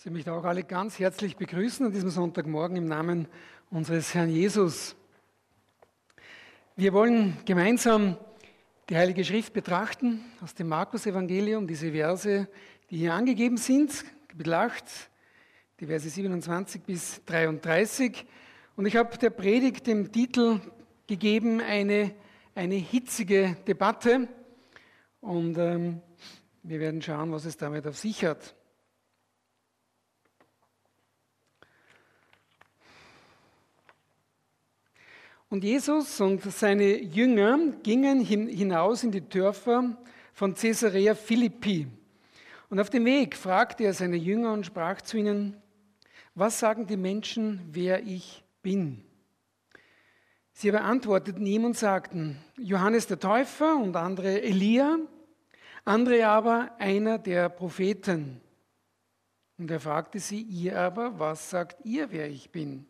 Ich möchte auch alle ganz herzlich begrüßen an diesem Sonntagmorgen im Namen unseres Herrn Jesus. Wir wollen gemeinsam die Heilige Schrift betrachten aus dem Markus-Evangelium, diese Verse, die hier angegeben sind, Kapitel 8, die Verse 27 bis 33. Und ich habe der Predigt den Titel gegeben, eine hitzige Debatte. Und wir werden schauen, was es damit auf sich hat. Und Jesus und seine Jünger gingen hinaus in die Dörfer von Caesarea Philippi. Und auf dem Weg fragte er seine Jünger und sprach zu ihnen: Was sagen die Menschen, wer ich bin? Sie aber antworteten ihm und sagten: Johannes der Täufer und andere Elia, andere aber einer der Propheten. Und er fragte sie: Ihr aber, was sagt ihr, wer ich bin?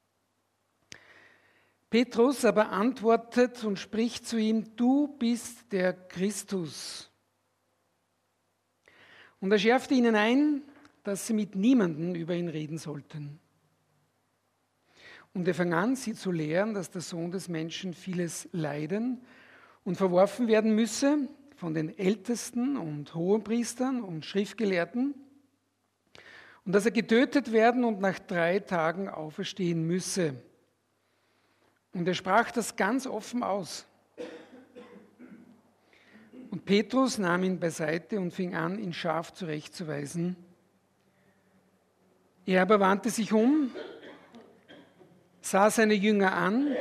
Petrus aber antwortet und spricht zu ihm: Du bist der Christus. Und er schärfte ihnen ein, dass sie mit niemandem über ihn reden sollten. Und er fing an, sie zu lehren, dass der Sohn des Menschen vieles leiden und verworfen werden müsse von den Ältesten und Hohenpriestern und Schriftgelehrten, und dass er getötet werden und nach 3 Tagen auferstehen müsse. Und er sprach das ganz offen aus. Und Petrus nahm ihn beiseite und fing an, ihn scharf zurechtzuweisen. Er aber wandte sich um, sah seine Jünger an,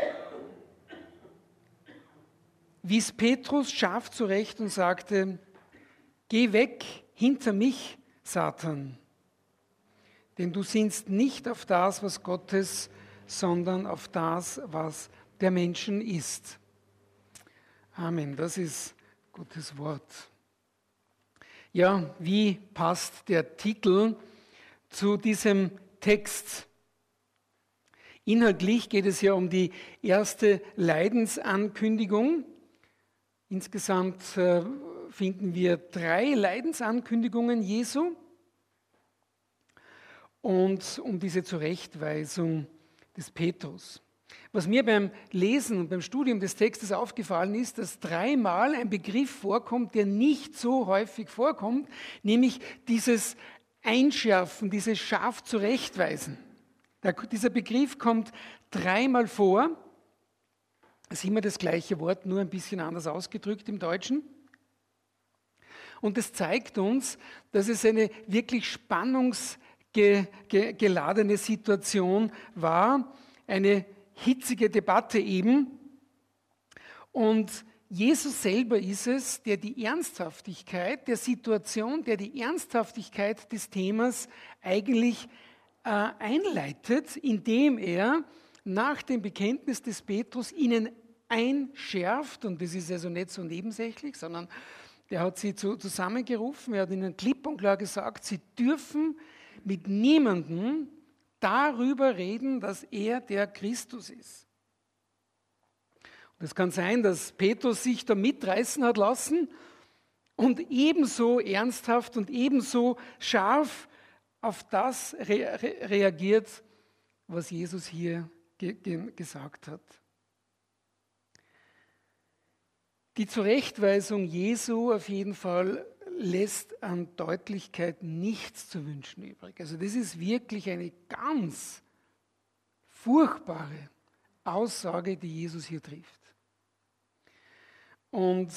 wies Petrus scharf zurecht und sagte: Geh weg hinter mich, Satan, denn du sinnst nicht auf das, was Gottes, sondern auf das, was der Menschen ist. Amen, das ist Gottes Wort. Ja, wie passt der Titel zu diesem Text? Inhaltlich geht es ja um die erste Leidensankündigung. Insgesamt finden wir 3 Leidensankündigungen Jesu. Und um diese Zurechtweisung des Petrus. Was mir beim Lesen und beim Studium des Textes aufgefallen ist, dass 3-mal ein Begriff vorkommt, der nicht so häufig vorkommt, nämlich dieses Einschärfen, dieses scharf zurechtweisen. Dieser Begriff kommt 3-mal vor. Es ist immer das gleiche Wort, nur ein bisschen anders ausgedrückt im Deutschen. Und das zeigt uns, dass es eine wirklich spannungsgeladene Situation war, eine hitzige Debatte eben. Und Jesus selber ist es, der die Ernsthaftigkeit der Situation, der die Ernsthaftigkeit des Themas eigentlich einleitet, indem er nach dem Bekenntnis des Petrus ihnen einschärft, und das ist also nicht so nebensächlich, sondern der hat sie zusammengerufen, er hat ihnen klipp und klar gesagt, sie dürfen mit niemandem darüber reden, dass er der Christus ist. Und es kann sein, dass Petrus sich da mitreißen hat lassen und ebenso ernsthaft und ebenso scharf auf das reagiert, was Jesus hier gesagt hat. Die Zurechtweisung Jesu auf jeden Fall lässt an Deutlichkeit nichts zu wünschen übrig. Also das ist wirklich eine ganz furchtbare Aussage, die Jesus hier trifft. Und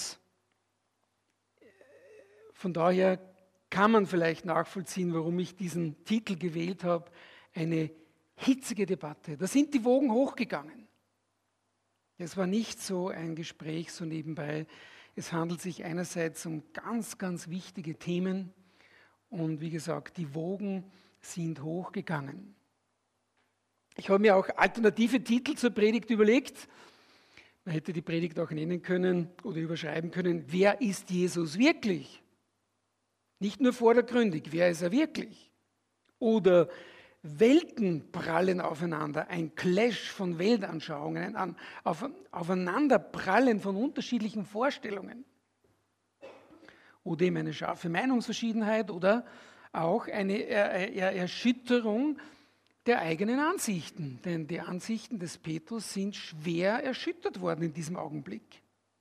von daher kann man vielleicht nachvollziehen, warum ich diesen Titel gewählt habe, eine hitzige Debatte. Da sind die Wogen hochgegangen. Es war nicht so ein Gespräch so nebenbei. Es handelt sich einerseits um ganz, ganz wichtige Themen und wie gesagt, die Wogen sind hochgegangen. Ich habe mir auch alternative Titel zur Predigt überlegt. Man hätte die Predigt auch nennen können oder überschreiben können: Wer ist Jesus wirklich? Nicht nur vordergründig, wer ist er wirklich? Oder Welten prallen aufeinander, ein Clash von Weltanschauungen, ein Aufeinanderprallen von unterschiedlichen Vorstellungen. Oder eben eine scharfe Meinungsverschiedenheit oder auch eine Erschütterung der eigenen Ansichten. Denn die Ansichten des Petrus sind schwer erschüttert worden in diesem Augenblick.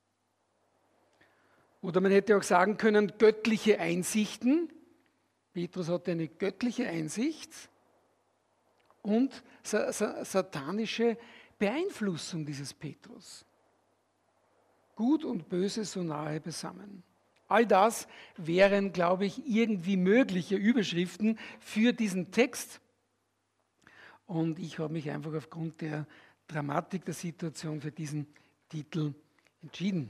Oder man hätte auch sagen können, göttliche Einsichten. Petrus hatte eine göttliche Einsicht und satanische Beeinflussung dieses Petrus. Gut und Böse so nahe beisammen. All das wären, glaube ich, irgendwie mögliche Überschriften für diesen Text. Und ich habe mich einfach aufgrund der Dramatik der Situation für diesen Titel entschieden.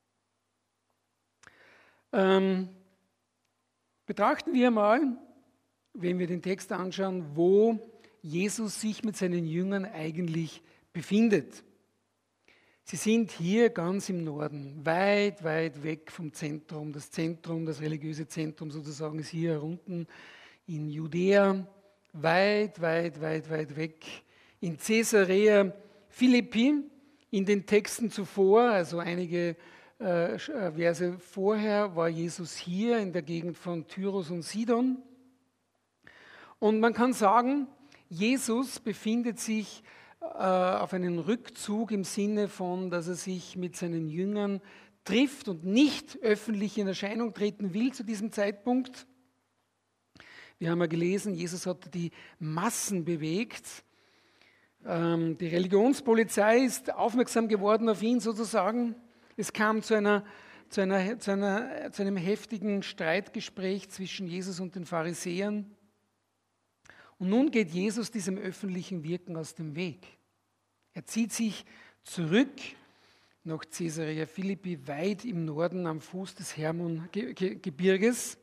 Betrachten wir mal, wenn wir den Text anschauen, wo Jesus sich mit seinen Jüngern eigentlich befindet. Sie sind hier ganz im Norden, weit, weit weg vom Zentrum. Das Zentrum, das religiöse Zentrum sozusagen, ist hier unten in Judäa, weit, weit, weit, weit weg. In Caesarea Philippi, in den Texten zuvor, also einige Verse vorher, war Jesus hier in der Gegend von Tyrus und Sidon. Und man kann sagen, Jesus befindet sich auf einen Rückzug im Sinne von, dass er sich mit seinen Jüngern trifft und nicht öffentlich in Erscheinung treten will zu diesem Zeitpunkt. Wir haben ja gelesen, Jesus hat die Massen bewegt. Die Religionspolizei ist aufmerksam geworden auf ihn sozusagen. Es kam zu einem heftigen Streitgespräch zwischen Jesus und den Pharisäern. Und nun geht Jesus diesem öffentlichen Wirken aus dem Weg. Er zieht sich zurück nach Caesarea Philippi, weit im Norden am Fuß des Hermongebirges.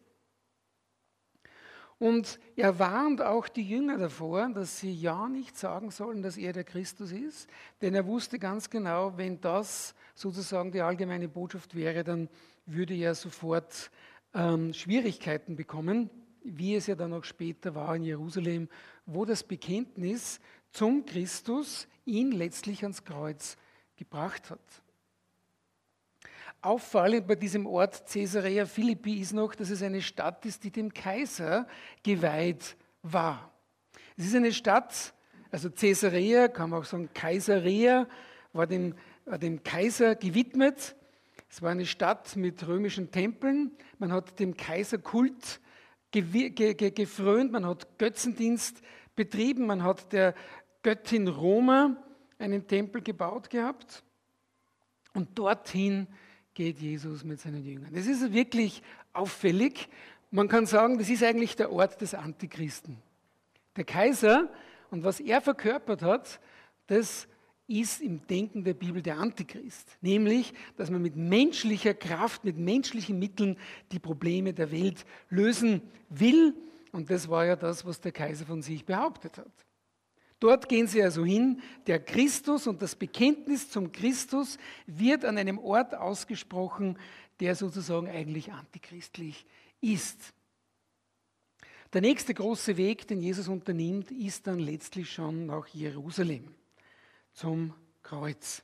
Und er warnt auch die Jünger davor, dass sie ja nicht sagen sollen, dass er der Christus ist, denn er wusste ganz genau, wenn das sozusagen die allgemeine Botschaft wäre, dann würde er sofort Schwierigkeiten bekommen, wie es ja dann auch später war in Jerusalem, wo das Bekenntnis zum Christus ihn letztlich ans Kreuz gebracht hat. Auffallend bei diesem Ort Caesarea Philippi ist noch, dass es eine Stadt ist, die dem Kaiser geweiht war. Es ist eine Stadt, also Caesarea, kann man auch sagen Caesarea, war dem Kaiser gewidmet. Es war eine Stadt mit römischen Tempeln. Man hat dem Kaiserkult gefrönt, man hat Götzendienst betrieben, man hat der Göttin Roma einen Tempel gebaut gehabt. Und dorthin geht Jesus mit seinen Jüngern. Das ist wirklich auffällig. Man kann sagen, das ist eigentlich der Ort des Antichristen. Der Kaiser und was er verkörpert hat, das ist im Denken der Bibel der Antichrist. Nämlich, dass man mit menschlicher Kraft, mit menschlichen Mitteln die Probleme der Welt lösen will. Und das war ja das, was der Kaiser von sich behauptet hat. Dort gehen sie also hin. Der Christus und das Bekenntnis zum Christus wird an einem Ort ausgesprochen, der sozusagen eigentlich antichristlich ist. Der nächste große Weg, den Jesus unternimmt, ist dann letztlich schon nach Jerusalem, zum Kreuz.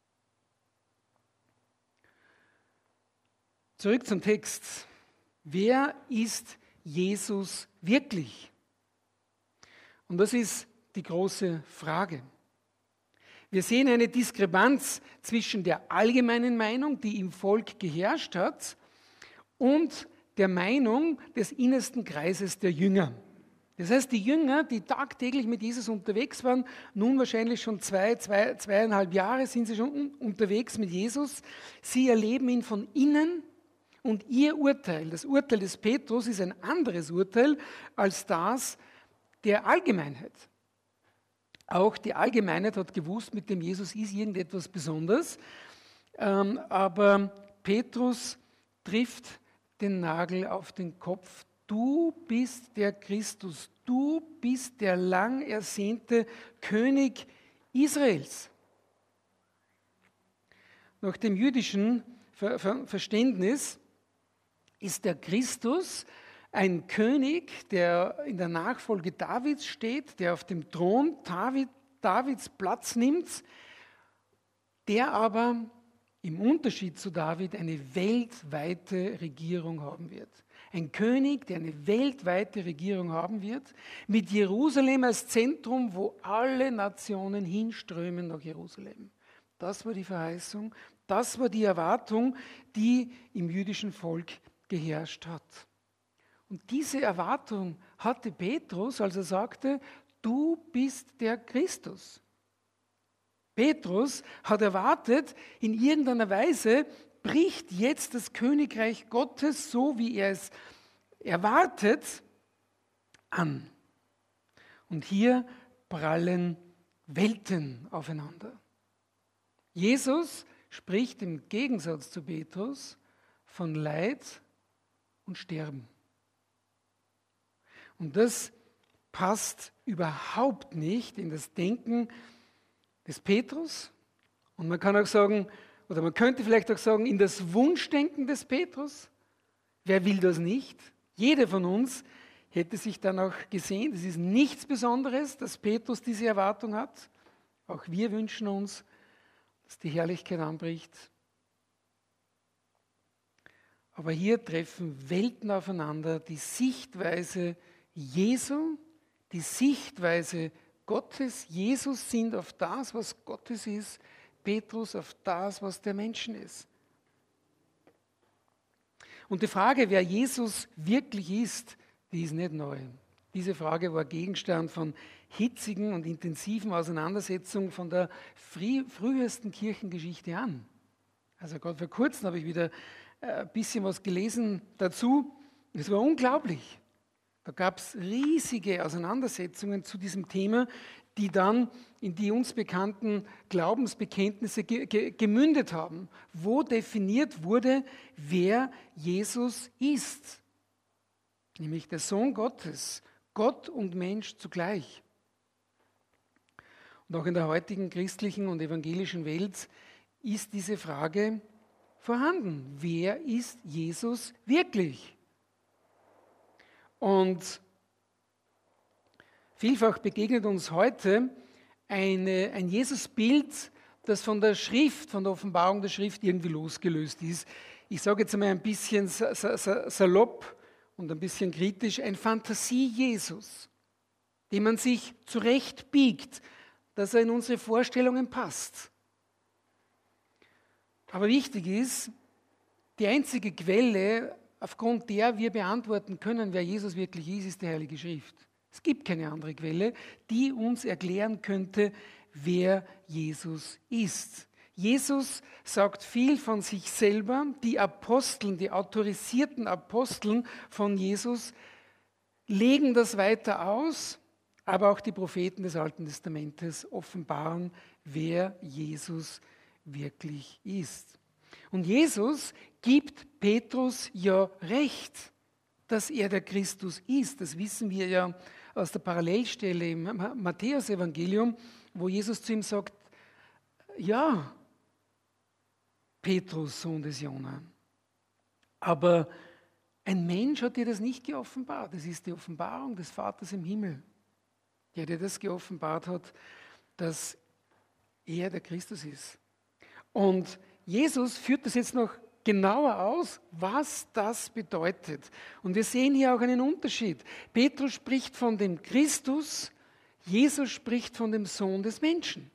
Zurück zum Text. Wer ist Jesus wirklich? Und das ist die große Frage. Wir sehen eine Diskrepanz zwischen der allgemeinen Meinung, die im Volk geherrscht hat, und der Meinung des innersten Kreises der Jünger. Das heißt, die Jünger, die tagtäglich mit Jesus unterwegs waren, nun wahrscheinlich schon zweieinhalb Jahre sind sie schon unterwegs mit Jesus, sie erleben ihn von innen und ihr Urteil, das Urteil des Petrus, ist ein anderes Urteil als das der Allgemeinheit. Auch die Allgemeinheit hat gewusst, mit dem Jesus ist irgendetwas Besonderes, aber Petrus trifft den Nagel auf den Kopf. Du bist der Christus, du bist der lang ersehnte König Israels. Nach dem jüdischen Verständnis ist der Christus ein König, der in der Nachfolge Davids steht, der auf dem Thron Davids Platz nimmt, der aber im Unterschied zu David eine weltweite Regierung haben wird. Ein König, der eine weltweite Regierung haben wird, mit Jerusalem als Zentrum, wo alle Nationen hinströmen nach Jerusalem. Das war die Verheißung, das war die Erwartung, die im jüdischen Volk geherrscht hat. Und diese Erwartung hatte Petrus, als er sagte, du bist der Christus. Petrus hat erwartet, in irgendeiner Weise bricht jetzt das Königreich Gottes, so wie er es erwartet, an. Und hier prallen Welten aufeinander. Jesus spricht im Gegensatz zu Petrus von Leid und Sterben. Und das passt überhaupt nicht in das Denken des Petrus. Und man kann auch sagen, oder man könnte vielleicht auch sagen, in das Wunschdenken des Petrus. Wer will das nicht? Jeder von uns hätte sich dann auch gesehen, es ist nichts Besonderes, dass Petrus diese Erwartung hat. Auch wir wünschen uns, dass die Herrlichkeit anbricht. Aber hier treffen Welten aufeinander, die Sichtweise Jesu, die Sichtweise Gottes. Jesus sind auf das, was Gottes ist, Petrus auf das, was der Menschen ist. Und die Frage, wer Jesus wirklich ist, die ist nicht neu. Diese Frage war Gegenstand von hitzigen und intensiven Auseinandersetzungen von der frühesten Kirchengeschichte an. Also gerade vor kurzem habe ich wieder ein bisschen was gelesen dazu. Es war unglaublich. Da gab es riesige Auseinandersetzungen zu diesem Thema, die dann in die uns bekannten Glaubensbekenntnisse gemündet haben, wo definiert wurde, wer Jesus ist. Nämlich der Sohn Gottes, Gott und Mensch zugleich. Und auch in der heutigen christlichen und evangelischen Welt ist diese Frage vorhanden. Wer ist Jesus wirklich? Und vielfach begegnet uns heute ein Jesusbild, das von der Schrift, von der Offenbarung der Schrift irgendwie losgelöst ist. Ich sage jetzt einmal ein bisschen salopp und ein bisschen kritisch, ein Fantasie-Jesus, den man sich zurechtbiegt, dass er in unsere Vorstellungen passt. Aber wichtig ist, die einzige Quelle, aufgrund der wir beantworten können, wer Jesus wirklich ist die Heilige Schrift. Es gibt keine andere Quelle, die uns erklären könnte, wer Jesus ist. Jesus sagt viel von sich selber. Die Aposteln, die autorisierten Aposteln von Jesus legen das weiter aus, aber auch die Propheten des Alten Testamentes offenbaren, wer Jesus wirklich ist. Und Jesus gibt Petrus ja recht, dass er der Christus ist. Das wissen wir ja aus der Parallelstelle im Matthäus-Evangelium, wo Jesus zu ihm sagt, ja, Petrus, Sohn des Jona, aber ein Mensch hat dir das nicht geoffenbart. Das ist die Offenbarung des Vaters im Himmel, der dir das geoffenbart hat, dass er der Christus ist. Und Jesus führt das jetzt noch genauer aus, was das bedeutet. Und wir sehen hier auch einen Unterschied. Petrus spricht von dem Christus, Jesus spricht von dem Sohn des Menschen.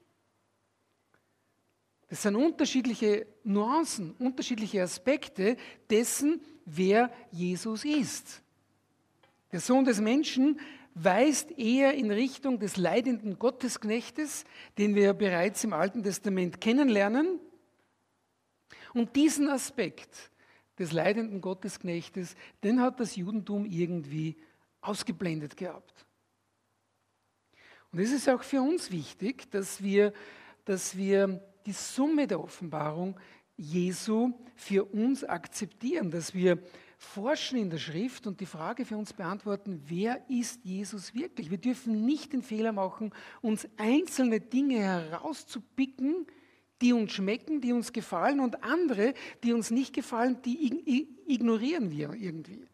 Das sind unterschiedliche Nuancen, unterschiedliche Aspekte dessen, wer Jesus ist. Der Sohn des Menschen weist eher in Richtung des leidenden Gottesknechtes, den wir ja bereits im Alten Testament kennenlernen. Und diesen Aspekt des leidenden Gottesknechtes, den hat das Judentum irgendwie ausgeblendet gehabt. Und es ist auch für uns wichtig, dass wir die Summe der Offenbarung Jesu für uns akzeptieren, dass wir forschen in der Schrift und die Frage für uns beantworten, wer ist Jesus wirklich? Wir dürfen nicht den Fehler machen, uns einzelne Dinge herauszupicken, die uns schmecken, die uns gefallen und andere, die uns nicht gefallen, die ignorieren wir irgendwie.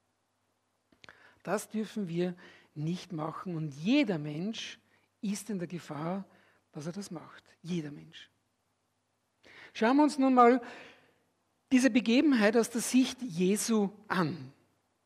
Das dürfen wir nicht machen und jeder Mensch ist in der Gefahr, dass er das macht. Jeder Mensch. Schauen wir uns nun mal diese Begebenheit aus der Sicht Jesu an.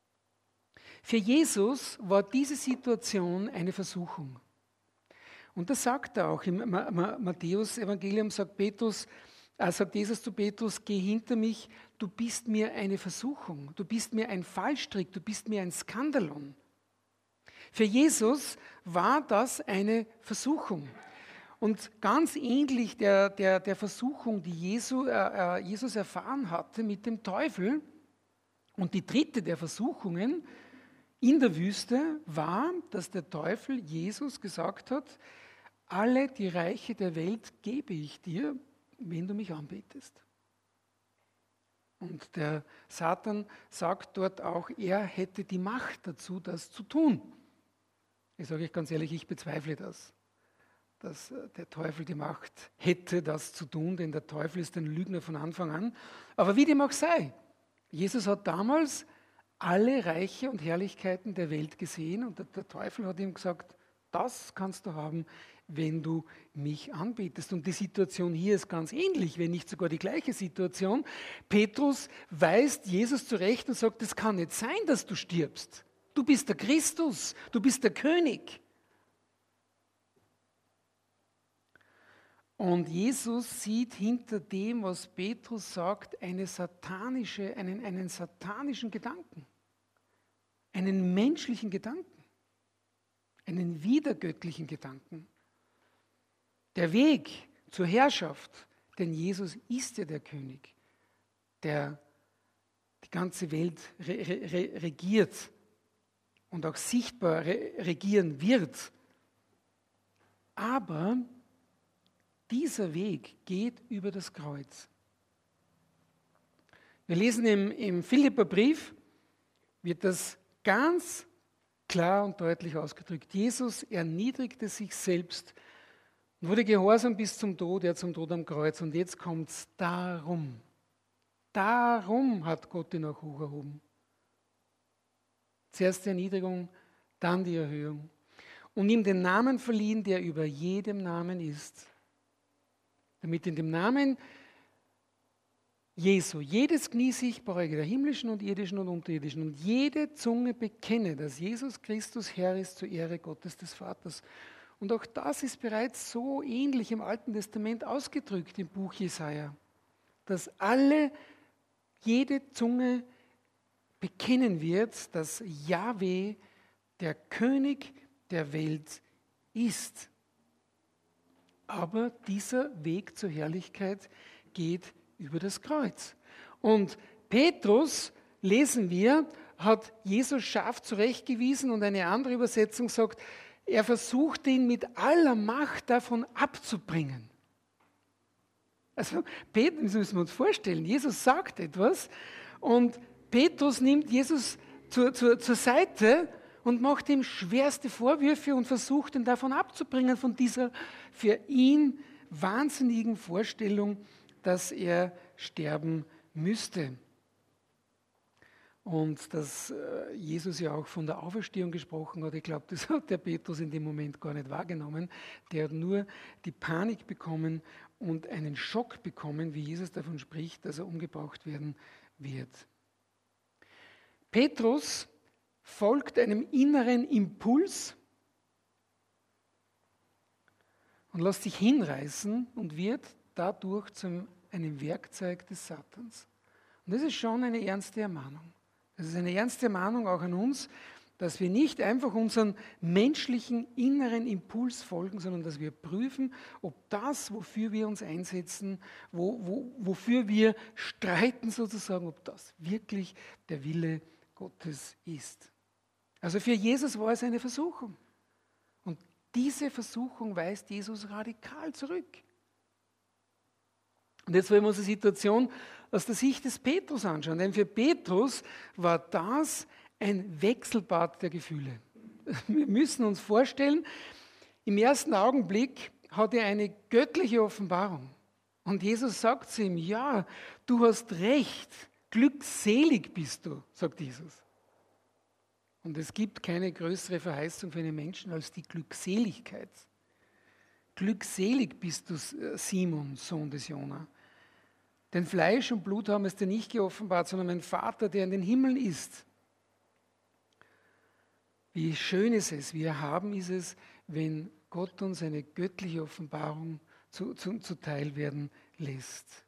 Für Jesus war diese Situation eine Versuchung. Und das sagt er auch im Matthäus-Evangelium, sagt Jesus zu Petrus, geh hinter mich, du bist mir eine Versuchung, du bist mir ein Fallstrick, du bist mir ein Skandalon. Für Jesus war das eine Versuchung. Und ganz ähnlich der Versuchung, die Jesus erfahren hatte mit dem Teufel. Und die dritte der Versuchungen in der Wüste war, dass der Teufel Jesus gesagt hat, alle die Reiche der Welt gebe ich dir, wenn du mich anbetest. Und der Satan sagt dort auch, er hätte die Macht dazu, das zu tun. Ich sage euch ganz ehrlich, ich bezweifle das, dass der Teufel die Macht hätte, das zu tun, denn der Teufel ist ein Lügner von Anfang an. Aber wie dem auch sei, Jesus hat damals alle Reiche und Herrlichkeiten der Welt gesehen und der Teufel hat ihm gesagt, das kannst du haben, wenn du mich anbetest. Und die Situation hier ist ganz ähnlich, wenn nicht sogar die gleiche Situation. Petrus weist Jesus zurecht und sagt, es kann nicht sein, dass du stirbst. Du bist der Christus, du bist der König. Und Jesus sieht hinter dem, was Petrus sagt, einen satanischen Gedanken, einen menschlichen Gedanken, einen widergöttlichen Gedanken. Der Weg zur Herrschaft, denn Jesus ist ja der König, der die ganze Welt regiert und auch sichtbar regieren wird. Aber dieser Weg geht über das Kreuz. Wir lesen im Philipperbrief, wird das ganz klar und deutlich ausgedrückt. Jesus erniedrigte sich selbst und wurde gehorsam bis zum Tod, zum Tod am Kreuz. Und jetzt kommt es darum. Darum hat Gott ihn auch hoch erhoben. Zuerst die Erniedrigung, dann die Erhöhung. Und ihm den Namen verliehen, der über jedem Namen ist. Damit in dem Namen Jesu jedes Knie sich beuge, der himmlischen und irdischen und unterirdischen, und jede Zunge bekenne, dass Jesus Christus Herr ist zur Ehre Gottes des Vaters. Und auch das ist bereits so ähnlich im Alten Testament ausgedrückt im Buch Jesaja, dass jede Zunge bekennen wird, dass Jahwe der König der Welt ist. Aber dieser Weg zur Herrlichkeit geht über das Kreuz. Und Petrus, lesen wir, hat Jesus scharf zurechtgewiesen und eine andere Übersetzung sagt, er versucht ihn mit aller Macht davon abzubringen. Also, das müssen wir uns vorstellen, Jesus sagt etwas und Petrus nimmt Jesus zur Seite und macht ihm schwerste Vorwürfe und versucht ihn davon abzubringen, von dieser für ihn wahnsinnigen Vorstellung, dass er sterben müsste. Und dass Jesus ja auch von der Auferstehung gesprochen hat, ich glaube, das hat der Petrus in dem Moment gar nicht wahrgenommen. Der hat nur die Panik bekommen und einen Schock bekommen, wie Jesus davon spricht, dass er umgebracht werden wird. Petrus folgt einem inneren Impuls und lässt sich hinreißen und wird dadurch zu einem Werkzeug des Satans. Und das ist schon eine ernste Ermahnung. Das ist eine ernste Ermahnung auch an uns, dass wir nicht einfach unseren menschlichen inneren Impuls folgen, sondern dass wir prüfen, ob das, wofür wir uns einsetzen, wofür wir streiten sozusagen, ob das wirklich der Wille Gottes ist. Also für Jesus war es eine Versuchung. Und diese Versuchung weist Jesus radikal zurück. Und jetzt wollen wir uns die Situation aus der Sicht des Petrus anschauen. Denn für Petrus war das ein Wechselbad der Gefühle. Wir müssen uns vorstellen, im ersten Augenblick hat er eine göttliche Offenbarung. Und Jesus sagt zu ihm, ja, du hast recht, glückselig bist du, sagt Jesus. Und es gibt keine größere Verheißung für einen Menschen als die Glückseligkeit. Glückselig bist du, Simon, Sohn des Jona. Denn Fleisch und Blut haben es dir nicht geoffenbart, sondern mein Vater, der in den Himmeln ist. Wie schön ist es, wie erhaben ist es, wenn Gott uns eine göttliche Offenbarung zuteil werden lässt.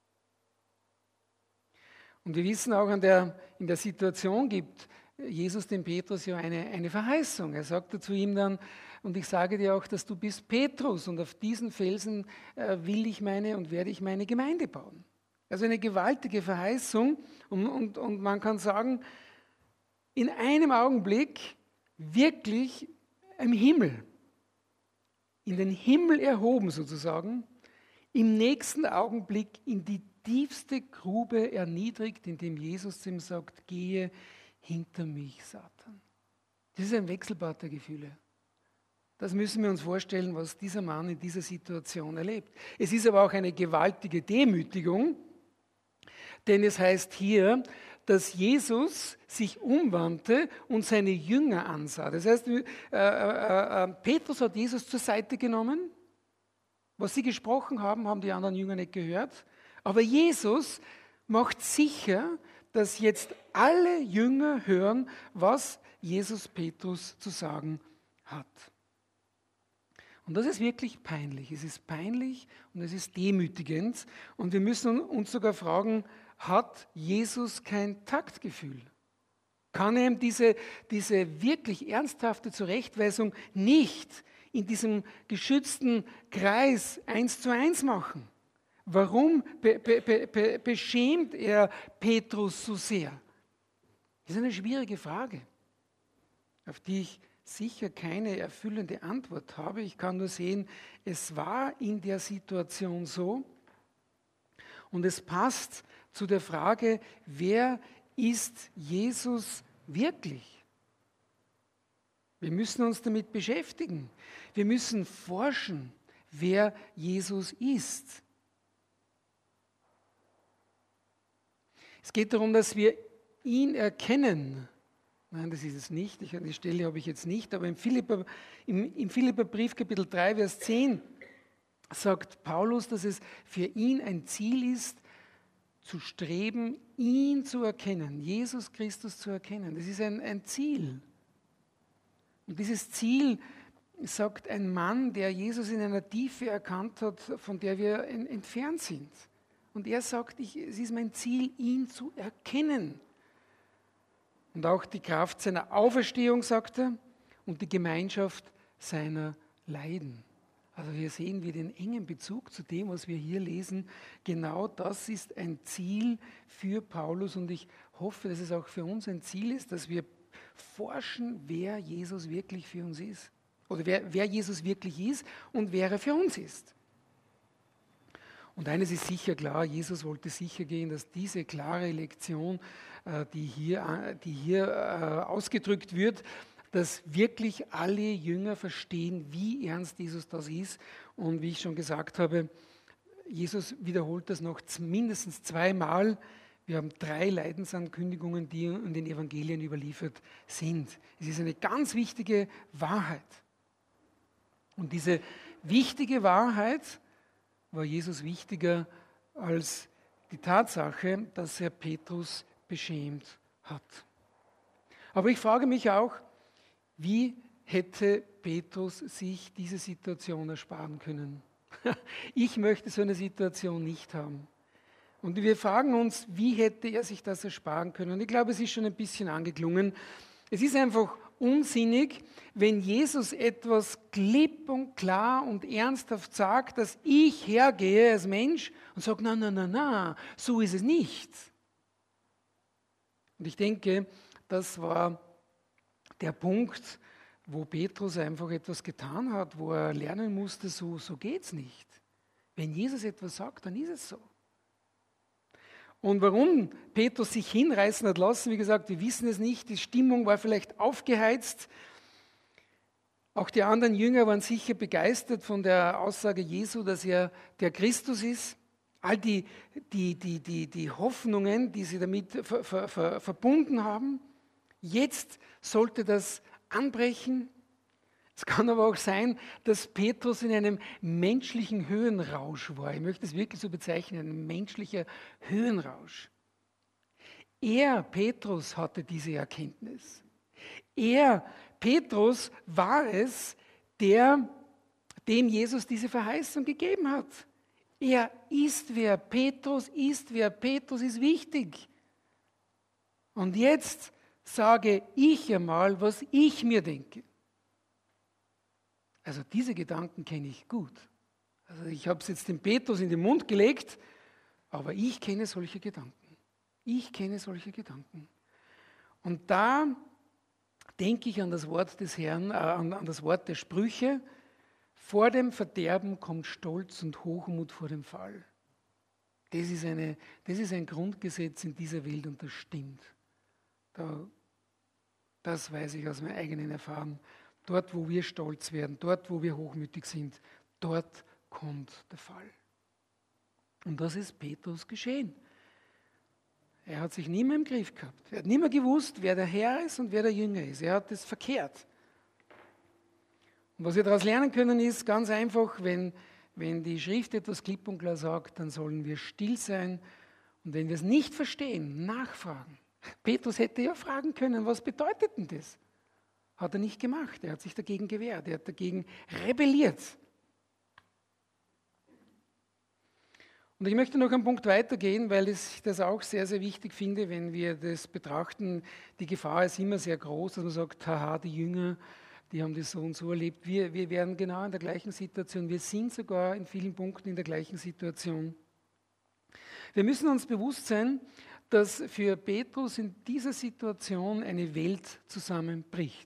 Und wir wissen auch, in der Situation gibt Jesus dem Petrus ja eine Verheißung. Er sagte zu ihm dann, und ich sage dir auch, dass du bist Petrus und auf diesen Felsen will ich werde ich meine Gemeinde bauen. Also eine gewaltige Verheißung und man kann sagen, in einem Augenblick wirklich im Himmel, in den Himmel erhoben sozusagen, im nächsten Augenblick in die tiefste Grube erniedrigt, indem Jesus zu ihm sagt, gehe hinter mich, Satan. Das ist ein Wechselbad der Gefühle. Das müssen wir uns vorstellen, was dieser Mann in dieser Situation erlebt. Es ist aber auch eine gewaltige Demütigung, denn es heißt hier, dass Jesus sich umwandte und seine Jünger ansah. Das heißt, Petrus hat Jesus zur Seite genommen. Was sie gesprochen haben, haben die anderen Jünger nicht gehört. Aber Jesus macht sicher, dass jetzt alle Jünger hören, was Jesus Petrus zu sagen hat. Und das ist wirklich peinlich. Es ist peinlich und es ist demütigend. Und wir müssen uns sogar fragen, hat Jesus kein Taktgefühl? Kann er ihm diese wirklich ernsthafte Zurechtweisung nicht in diesem geschützten Kreis 1:1 machen? Warum beschämt er Petrus so sehr? Das ist eine schwierige Frage, auf die ich sicher keine erfüllende Antwort habe. Ich kann nur sehen, es war in der Situation so und es passt zu der Frage, wer ist Jesus wirklich? Wir müssen uns damit beschäftigen. Wir müssen forschen, wer Jesus ist. Es geht darum, dass wir ihn erkennen. Nein, das ist es nicht. Die Stelle habe ich jetzt nicht. Aber im Philipperbrief Kapitel 3, Vers 10 sagt Paulus, dass es für ihn ein Ziel ist, zu streben, ihn zu erkennen, Jesus Christus zu erkennen. Das ist ein Ziel. Und dieses Ziel sagt ein Mann, der Jesus in einer Tiefe erkannt hat, von der wir entfernt sind. Und er sagt, es ist mein Ziel, ihn zu erkennen. Und auch die Kraft seiner Auferstehung, sagt er, und die Gemeinschaft seiner Leiden. Also hier sehen wir den engen Bezug zu dem, was wir hier lesen. Genau das ist ein Ziel für Paulus und ich hoffe, dass es auch für uns ein Ziel ist, dass wir forschen, wer Jesus wirklich für uns ist. Oder wer Jesus wirklich ist und wer er für uns ist. Und eines ist sicher klar, Jesus wollte sicher gehen, dass diese klare Lektion, die hier ausgedrückt wird, dass wirklich alle Jünger verstehen, wie ernst Jesus das ist. Und wie ich schon gesagt habe, Jesus wiederholt das noch mindestens zweimal. Wir haben 3 Leidensankündigungen, die in den Evangelien überliefert sind. Es ist eine ganz wichtige Wahrheit. Und diese wichtige Wahrheit war Jesus wichtiger als die Tatsache, dass er Petrus beschämt hat. Aber ich frage mich auch, wie hätte Petrus sich diese Situation ersparen können? Ich möchte so eine Situation nicht haben. Und wir fragen uns, wie hätte er sich das ersparen können? Und ich glaube, es ist schon ein bisschen angeklungen. Es ist einfach unsinnig, wenn Jesus etwas klipp und klar und ernsthaft sagt, dass ich hergehe als Mensch und sage, na, so ist es nicht. Und ich denke, das war der Punkt, wo Petrus einfach etwas getan hat, wo er lernen musste, so geht es nicht. Wenn Jesus etwas sagt, dann ist es so. Und warum Petrus sich hinreißen hat lassen, wie gesagt, wir wissen es nicht, die Stimmung war vielleicht aufgeheizt. Auch die anderen Jünger waren sicher begeistert von der Aussage Jesu, dass er der Christus ist. All die Hoffnungen, die sie damit verbunden haben. Jetzt sollte das anbrechen. Es kann aber auch sein, dass Petrus in einem menschlichen Höhenrausch war. Ich möchte es wirklich so bezeichnen, ein menschlicher Höhenrausch. Er, Petrus, hatte diese Erkenntnis. Er, Petrus war es, dem Jesus diese Verheißung gegeben hat. Er ist wer, Petrus ist wer, Petrus ist wichtig. Und jetzt sage ich einmal, was ich mir denke. Also diese Gedanken kenne ich gut. Also ich habe es jetzt dem Petrus in den Mund gelegt, aber ich kenne solche Gedanken. Ich kenne solche Gedanken. Und da denke ich an das Wort des Herrn, an das Wort der Sprüche. Vor dem Verderben kommt Stolz und Hochmut vor dem Fall. Das ist ein Grundgesetz in dieser Welt und das stimmt. Das weiß ich aus meiner eigenen Erfahrung. Dort, wo wir stolz werden, dort, wo wir hochmütig sind, dort kommt der Fall. Und das ist Petrus geschehen. Er hat sich nie mehr im Griff gehabt. Er hat nie mehr gewusst, wer der Herr ist und wer der Jünger ist. Er hat es verkehrt. Und was wir daraus lernen können, ist ganz einfach, wenn die Schrift etwas klipp und klar sagt, dann sollen wir still sein. Und wenn wir es nicht verstehen, nachfragen. Petrus hätte ja fragen können, was bedeutet denn das? Hat er nicht gemacht. Er hat sich dagegen gewehrt. Er hat dagegen rebelliert. Und ich möchte noch einen Punkt weitergehen, weil ich das auch sehr, sehr wichtig finde, wenn wir das betrachten. Die Gefahr ist immer sehr groß, dass man sagt, haha, die Jünger, die haben das so und so erlebt. Wir wären genau in der gleichen Situation. Wir sind sogar in vielen Punkten in der gleichen Situation. Wir müssen uns bewusst sein, dass für Petrus in dieser Situation eine Welt zusammenbricht.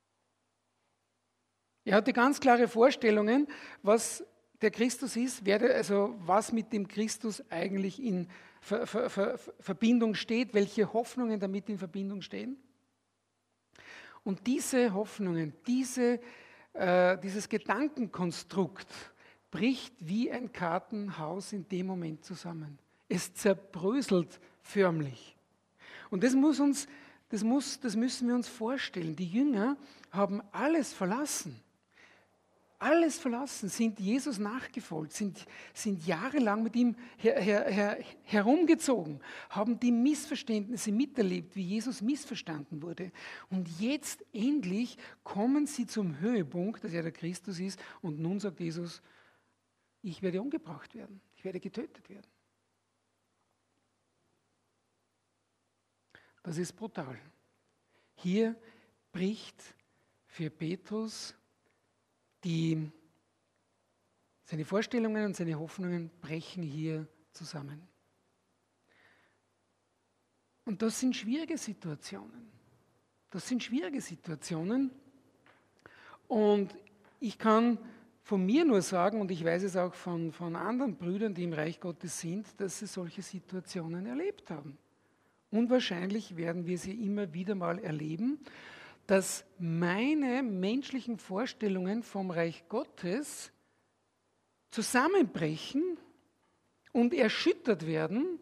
Er hatte ganz klare Vorstellungen, was der Christus ist, was mit dem Christus eigentlich in Verbindung steht, welche Hoffnungen damit in Verbindung stehen. Und diese Hoffnungen, dieses Gedankenkonstrukt bricht wie ein Kartenhaus in dem Moment zusammen. Es zerbröselt förmlich. Und das müssen wir uns vorstellen. Die Jünger haben alles verlassen, sind Jesus nachgefolgt, sind jahrelang mit ihm herumgezogen, haben die Missverständnisse miterlebt, wie Jesus missverstanden wurde. Und jetzt endlich kommen sie zum Höhepunkt, dass er der Christus ist, und nun sagt Jesus, ich werde umgebracht werden, ich werde getötet werden. Das ist brutal. Hier bricht für Petrus seine Vorstellungen und seine Hoffnungen brechen hier zusammen. Und das sind schwierige Situationen. Und ich kann von mir nur sagen, und ich weiß es auch von anderen Brüdern, die im Reich Gottes sind, dass sie solche Situationen erlebt haben. Und wahrscheinlich werden wir sie immer wieder mal erleben, dass meine menschlichen Vorstellungen vom Reich Gottes zusammenbrechen und erschüttert werden.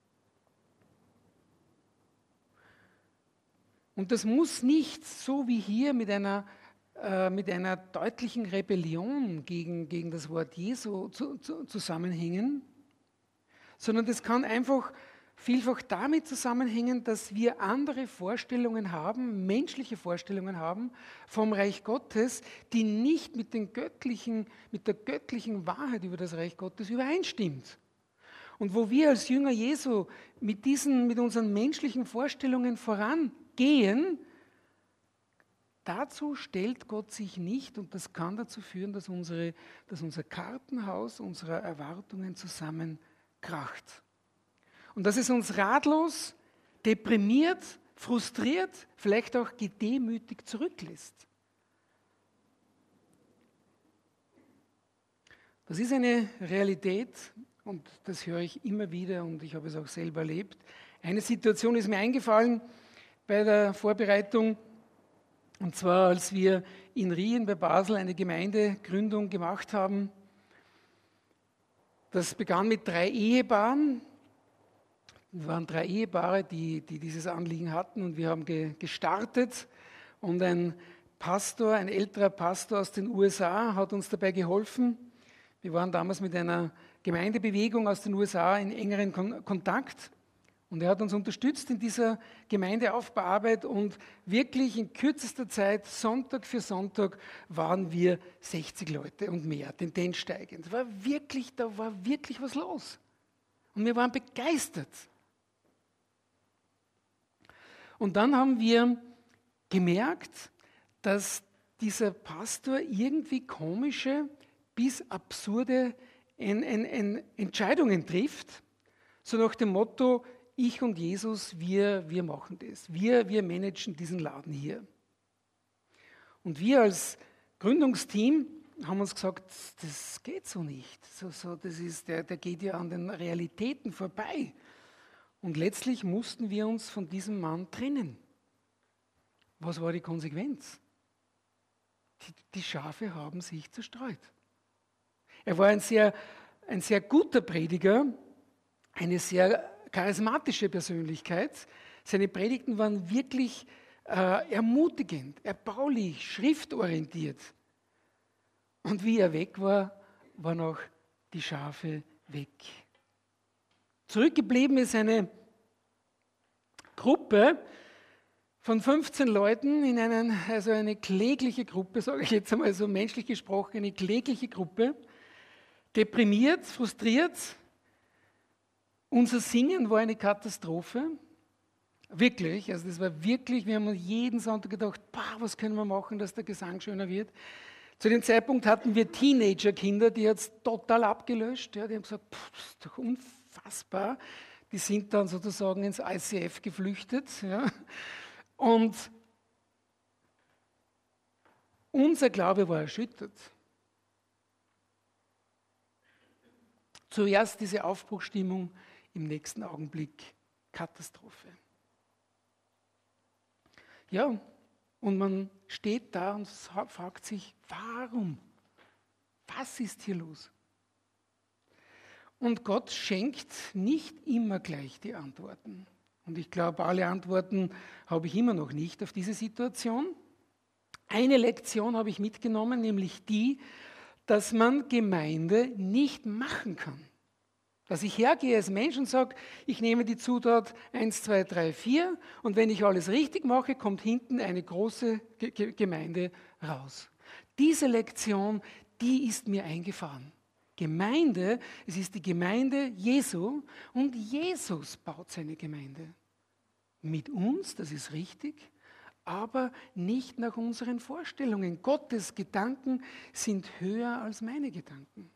Und das muss nicht so wie hier mit einer deutlichen Rebellion gegen das Wort Jesu zusammenhängen, sondern das kann einfach vielfach damit zusammenhängen, dass wir andere Vorstellungen haben, menschliche Vorstellungen haben vom Reich Gottes, die nicht mit der göttlichen Wahrheit über das Reich Gottes übereinstimmt. Und wo wir als Jünger Jesu mit unseren menschlichen Vorstellungen vorangehen, dazu stellt Gott sich nicht, und das kann dazu führen, dass unser Kartenhaus unserer Erwartungen zusammenkracht. Und dass es uns ratlos, deprimiert, frustriert, vielleicht auch gedemütigt zurücklässt. Das ist eine Realität und das höre ich immer wieder und ich habe es auch selber erlebt. Eine Situation ist mir eingefallen bei der Vorbereitung, und zwar als wir in Rien bei Basel eine Gemeindegründung gemacht haben. Das begann mit 3 Ehepaaren. Es waren 3 Ehepaare, die dieses Anliegen hatten, und wir haben gestartet, und ein älterer Pastor aus den USA hat uns dabei geholfen. Wir waren damals mit einer Gemeindebewegung aus den USA in engeren Kontakt, Und er hat uns unterstützt in dieser Gemeindeaufbauarbeit und wirklich in kürzester Zeit, Sonntag für Sonntag, waren wir 60 Leute und mehr, Tendenz steigend. Da war wirklich was los. Und wir waren begeistert. Und dann haben wir gemerkt, dass dieser Pastor irgendwie komische bis absurde Entscheidungen trifft, so nach dem Motto, ich und Jesus, wir machen das. Wir managen diesen Laden hier. Und wir als Gründungsteam haben uns gesagt, das geht so nicht. Der geht ja an den Realitäten vorbei. Und letztlich mussten wir uns von diesem Mann trennen. Was war die Konsequenz? Die Schafe haben sich zerstreut. Er war ein sehr guter Prediger, eine sehr charismatische Persönlichkeit. Seine Predigten waren wirklich ermutigend, erbaulich, schriftorientiert. Und wie er weg war, waren auch die Schafe weg. Zurückgeblieben ist eine Gruppe von 15 Leuten in eine klägliche Gruppe, sage ich jetzt einmal so menschlich gesprochen, eine klägliche Gruppe, deprimiert, frustriert. Unser Singen war eine Katastrophe. Wirklich, also das war wirklich, wir haben uns jeden Sonntag gedacht, was können wir machen, dass der Gesang schöner wird. Zu dem Zeitpunkt hatten wir Teenager-Kinder, die hat es total abgelöscht. Ja, die haben gesagt, das ist doch unfassbar. Die sind dann sozusagen ins ICF geflüchtet. Ja. Und unser Glaube war erschüttert. Zuerst diese Aufbruchstimmung, im nächsten Augenblick Katastrophe. Ja, und man steht da und fragt sich, warum? Was ist hier los? Und Gott schenkt nicht immer gleich die Antworten. Und ich glaube, alle Antworten habe ich immer noch nicht auf diese Situation. Eine Lektion habe ich mitgenommen, nämlich die, dass man Gemeinde nicht machen kann. Dass ich hergehe als Mensch und sage, ich nehme die Zutat 1, 2, 3, 4 und wenn ich alles richtig mache, kommt hinten eine große Gemeinde raus. Diese Lektion, die ist mir eingefahren. Gemeinde, es ist die Gemeinde Jesu und Jesus baut seine Gemeinde. Mit uns, das ist richtig, aber nicht nach unseren Vorstellungen. Gottes Gedanken sind höher als meine Gedanken.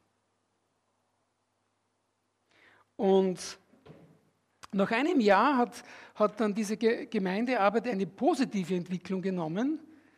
Und nach einem Jahr hat dann diese Gemeindearbeit eine positive Entwicklung genommen,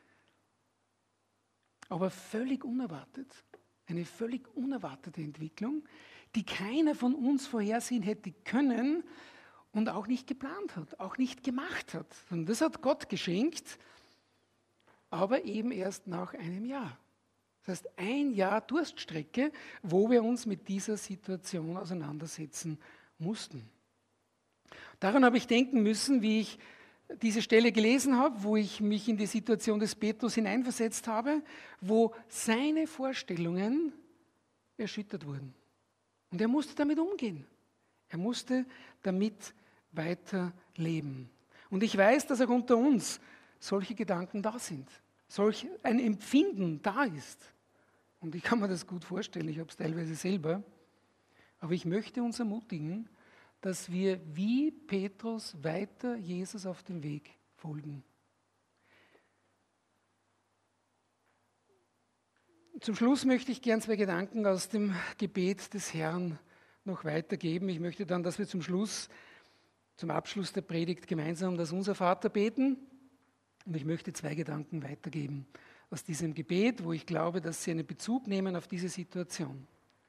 aber völlig unerwartet. Eine völlig unerwartete Entwicklung, die keiner von uns vorhersehen hätte können und auch nicht geplant hat, auch nicht gemacht hat. Und das hat Gott geschenkt, aber eben erst nach einem Jahr. Das heißt, ein Jahr Durststrecke, wo wir uns mit dieser Situation auseinandersetzen mussten. Daran habe ich denken müssen, wie ich diese Stelle gelesen habe, wo ich mich in die Situation des Petrus hineinversetzt habe, wo seine Vorstellungen erschüttert wurden. Und er musste damit umgehen. Er musste damit weiterleben. Und ich weiß, dass auch unter uns solche Gedanken da sind, solch ein Empfinden da ist. Und ich kann mir das gut vorstellen, ich habe es teilweise selber. Aber ich möchte uns ermutigen, dass wir wie Petrus weiter Jesus auf dem Weg folgen. Zum Schluss möchte ich gern 2 Gedanken aus dem Gebet des Herrn noch weitergeben. Ich möchte dann, dass wir zum Abschluss der Predigt gemeinsam das Unser Vater beten. Und ich möchte 2 Gedanken weitergeben aus diesem Gebet, wo ich glaube, dass sie einen Bezug nehmen auf diese Situation.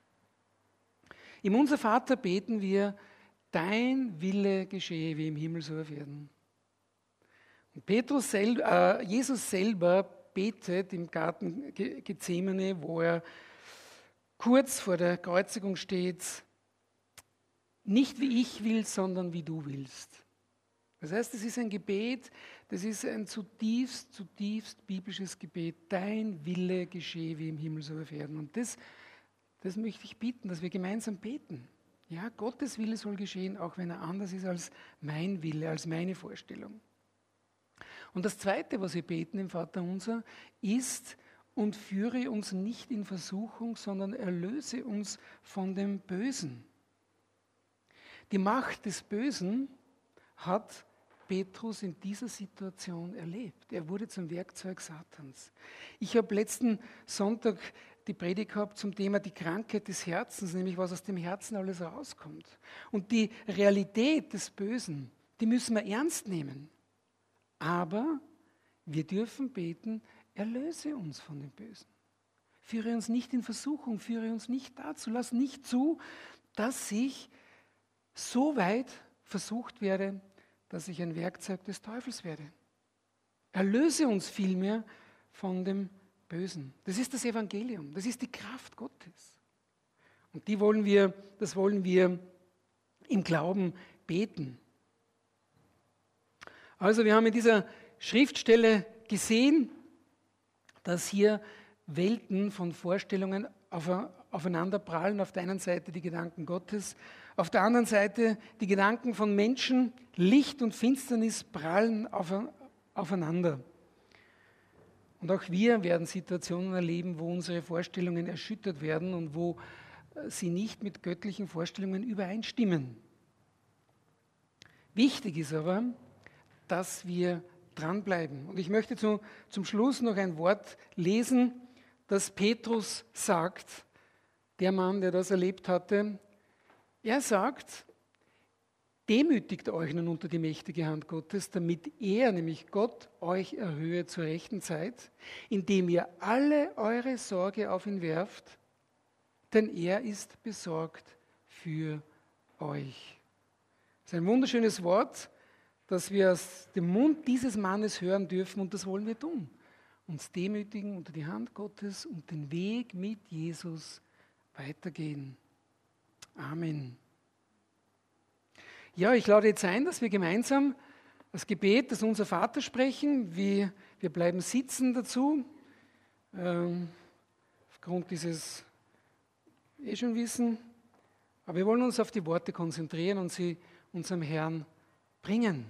Im Unser Vater beten wir, dein Wille geschehe wie im Himmel so auf Erden. Und Jesus selber betet im Garten Gethsemane, wo er kurz vor der Kreuzigung steht, nicht wie ich will, sondern wie du willst. Das heißt, es ist ein Gebet, das ist ein zutiefst biblisches Gebet. Dein Wille geschehe wie im Himmel so auf Erden. Und das möchte ich bitten, dass wir gemeinsam beten. Ja, Gottes Wille soll geschehen, auch wenn er anders ist als mein Wille, als meine Vorstellung. Und das Zweite, was wir beten im Vaterunser, ist: und führe uns nicht in Versuchung, sondern erlöse uns von dem Bösen. Die Macht des Bösen hat Petrus in dieser Situation erlebt. Er wurde zum Werkzeug Satans. Ich habe letzten Sonntag die Predigt gehabt zum Thema die Krankheit des Herzens, nämlich was aus dem Herzen alles rauskommt. Und die Realität des Bösen, die müssen wir ernst nehmen. Aber wir dürfen beten: erlöse uns von dem Bösen. Führe uns nicht in Versuchung, führe uns nicht dazu, lass nicht zu, dass ich so weit versucht werde, dass ich ein Werkzeug des Teufels werde. Erlöse uns vielmehr von dem Bösen. Das ist das Evangelium, das ist die Kraft Gottes. Und das wollen wir im Glauben beten. Also wir haben in dieser Schriftstelle gesehen, dass hier Welten von Vorstellungen aufeinander prallen. Auf der einen Seite die Gedanken Gottes, auf der anderen Seite die Gedanken von Menschen. Licht und Finsternis prallen aufeinander. Und auch wir werden Situationen erleben, wo unsere Vorstellungen erschüttert werden und wo sie nicht mit göttlichen Vorstellungen übereinstimmen. Wichtig ist aber, dass wir dranbleiben. Und ich möchte zum Schluss noch ein Wort lesen, das Petrus sagt, der Mann, der das erlebt hatte. Er sagt: demütigt euch nun unter die mächtige Hand Gottes, damit er, nämlich Gott, euch erhöhe zur rechten Zeit, indem ihr alle eure Sorge auf ihn werft, denn er ist besorgt für euch. Das ist ein wunderschönes Wort, dass wir aus dem Mund dieses Mannes hören dürfen, und das wollen wir tun. Uns demütigen unter die Hand Gottes und den Weg mit Jesus weitergehen. Amen. Ja, ich lade jetzt ein, dass wir gemeinsam das Gebet, das Unser Vater sprechen. Wir bleiben sitzen dazu, aufgrund dieses schon Wissen. Aber wir wollen uns auf die Worte konzentrieren und sie unserem Herrn bringen.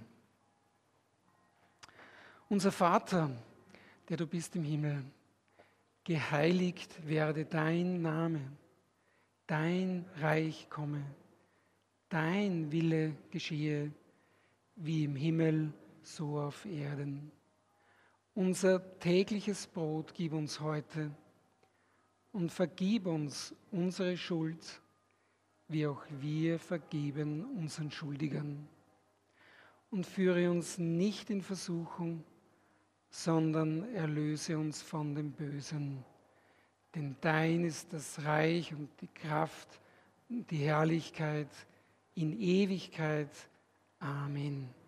Unser Vater, der du bist im Himmel, geheiligt werde dein Name, dein Reich komme, dein Wille geschehe, wie im Himmel, so auf Erden. Unser tägliches Brot gib uns heute und vergib uns unsere Schuld, wie auch wir vergeben unseren Schuldigern. Und führe uns nicht in Versuchung, sondern erlöse uns von dem Bösen. Denn dein ist das Reich und die Kraft und die Herrlichkeit in Ewigkeit. Amen.